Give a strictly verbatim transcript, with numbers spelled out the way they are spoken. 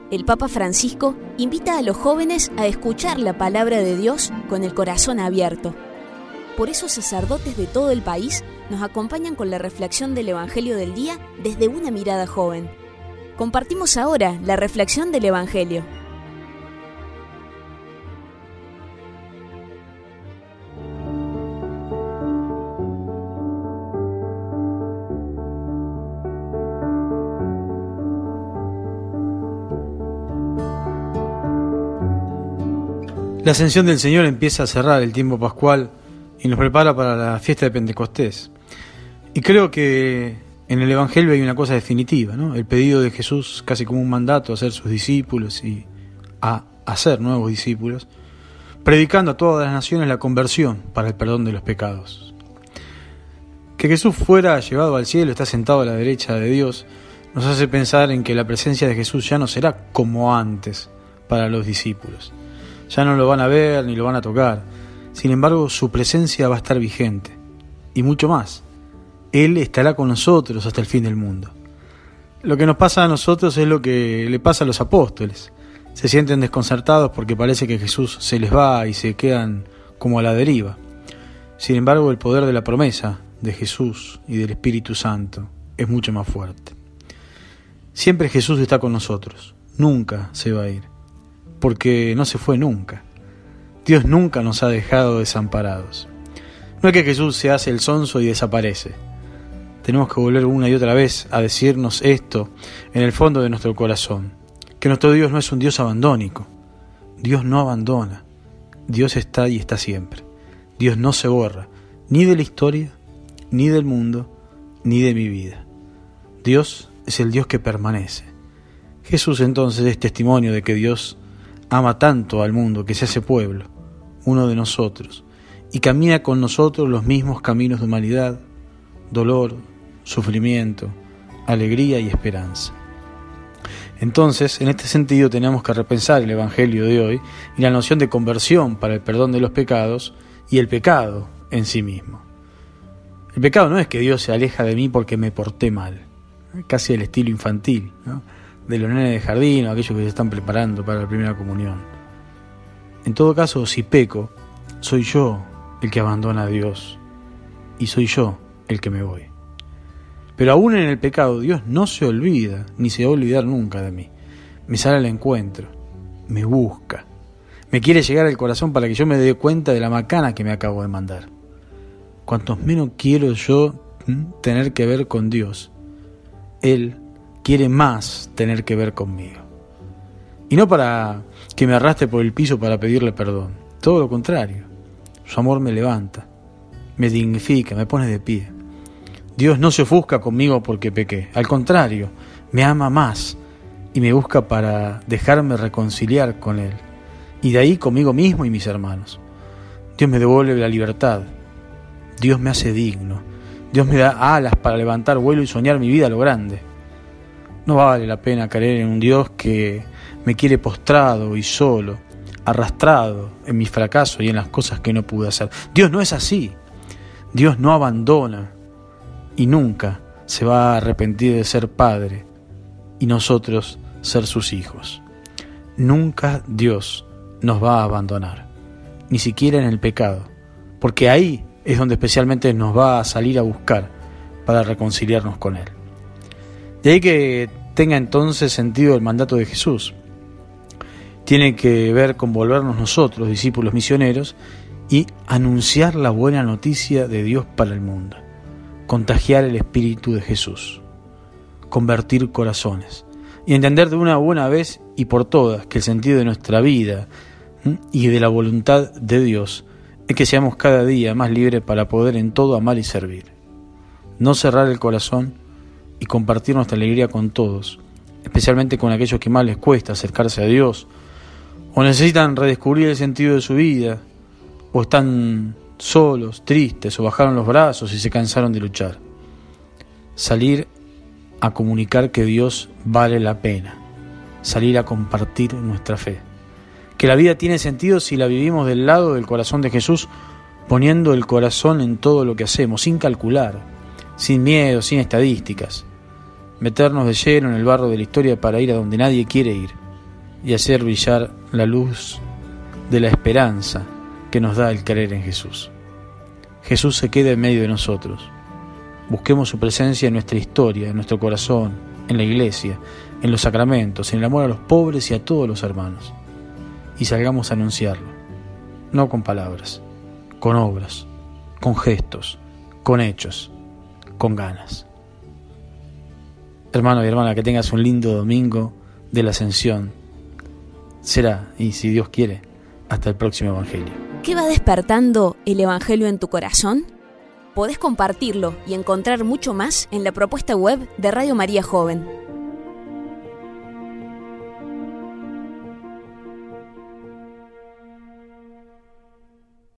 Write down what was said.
el Papa Francisco invita a los jóvenes a escuchar la palabra de Dios con el corazón abierto. Por eso sacerdotes de todo el país nos acompañan con la reflexión del Evangelio del día desde una mirada joven. Compartimos ahora la reflexión del Evangelio. La ascensión del Señor empieza a cerrar el tiempo pascual y nos prepara para la fiesta de Pentecostés. Y creo que en el Evangelio hay una cosa definitiva, ¿no? El pedido de Jesús, casi como un mandato a ser sus discípulos y a hacer nuevos discípulos, predicando a todas las naciones la conversión para el perdón de los pecados. Que Jesús fuera llevado al cielo, está sentado a la derecha de Dios, nos hace pensar en que la presencia de Jesús ya no será como antes para los discípulos. Ya no lo van a ver ni lo van a tocar. Sin embargo, su presencia va a estar vigente. Y mucho más. Él estará con nosotros hasta el fin del mundo. Lo que nos pasa a nosotros es lo que le pasa a los apóstoles. Se sienten desconcertados porque parece que Jesús se les va y se quedan como a la deriva. Sin embargo, el poder de la promesa de Jesús y del Espíritu Santo es mucho más fuerte. Siempre Jesús está con nosotros. Nunca se va a ir. Porque no se fue nunca. Dios nunca nos ha dejado desamparados. No es que Jesús se hace el sonso y desaparece. Tenemos que volver una y otra vez a decirnos esto en el fondo de nuestro corazón, que nuestro Dios no es un Dios abandónico. Dios no abandona. Dios está y está siempre. Dios no se borra, ni de la historia, ni del mundo, ni de mi vida. Dios es el Dios que permanece. Jesús entonces es testimonio de que Dios ama tanto al mundo que se hace pueblo, uno de nosotros, y camina con nosotros los mismos caminos de humanidad, dolor, sufrimiento, alegría y esperanza. Entonces, en este sentido tenemos que repensar el Evangelio de hoy y la noción de conversión para el perdón de los pecados y el pecado en sí mismo. El pecado no es que Dios se aleja de mí porque me porté mal, casi el estilo infantil, ¿no?, de los nenes de jardín o aquellos que se están preparando para la primera comunión. En todo caso, si peco, soy yo el que abandona a Dios y soy yo el que me voy. Pero aún en el pecado, Dios no se olvida, ni se va a olvidar nunca de mí. Me sale al encuentro, me busca, me quiere llegar al corazón para que yo me dé cuenta de la macana que me acabo de mandar. Cuantos menos quiero yo ¿m? tener que ver con Dios, Él quiere más tener que ver conmigo. Y no para que me arrastre por el piso para pedirle perdón. Todo lo contrario. Su amor me levanta, me dignifica, me pone de pie. Dios no se ofusca conmigo porque pequé. Al contrario, me ama más y me busca para dejarme reconciliar con Él. Y de ahí conmigo mismo y mis hermanos. Dios me devuelve la libertad. Dios me hace digno. Dios me da alas para levantar vuelo y soñar mi vida a lo grande. No vale la pena creer en un Dios que me quiere postrado y solo, arrastrado en mis fracasos y en las cosas que no pude hacer. Dios no es así. Dios no abandona y nunca se va a arrepentir de ser padre y nosotros ser sus hijos. Nunca Dios nos va a abandonar, ni siquiera en el pecado, porque ahí es donde especialmente nos va a salir a buscar para reconciliarnos con Él. De ahí que tenga entonces sentido el mandato de Jesús. Tiene que ver con volvernos nosotros, discípulos misioneros, y anunciar la buena noticia de Dios para el mundo. Contagiar el Espíritu de Jesús. Convertir corazones. Y entender de una buena vez y por todas que el sentido de nuestra vida ¿sí? y de la voluntad de Dios es que seamos cada día más libres para poder en todo amar y servir. No cerrar el corazón y compartir nuestra alegría con todos, especialmente con aquellos que más les cuesta acercarse a Dios, o necesitan redescubrir el sentido de su vida, o están solos, tristes, o bajaron los brazos y se cansaron de luchar. Salir a comunicar que Dios vale la pena, salir a compartir nuestra fe, que la vida tiene sentido si la vivimos del lado del corazón de Jesús, poniendo el corazón en todo lo que hacemos, sin calcular, sin miedo, sin estadísticas, meternos de lleno en el barro de la historia para ir a donde nadie quiere ir, y hacer brillar la luz de la esperanza que nos da el creer en Jesús. Jesús se queda en medio de nosotros. Busquemos su presencia en nuestra historia, en nuestro corazón, en la iglesia, en los sacramentos, en el amor a los pobres y a todos los hermanos. Y salgamos a anunciarlo, no con palabras, con obras, con gestos, con hechos, con ganas. Hermano y hermana, que tengas un lindo domingo de la Ascensión. Será, y si Dios quiere, hasta el próximo Evangelio. ¿Qué va despertando el Evangelio en tu corazón? Podés compartirlo y encontrar mucho más en la propuesta web de Radio María Joven.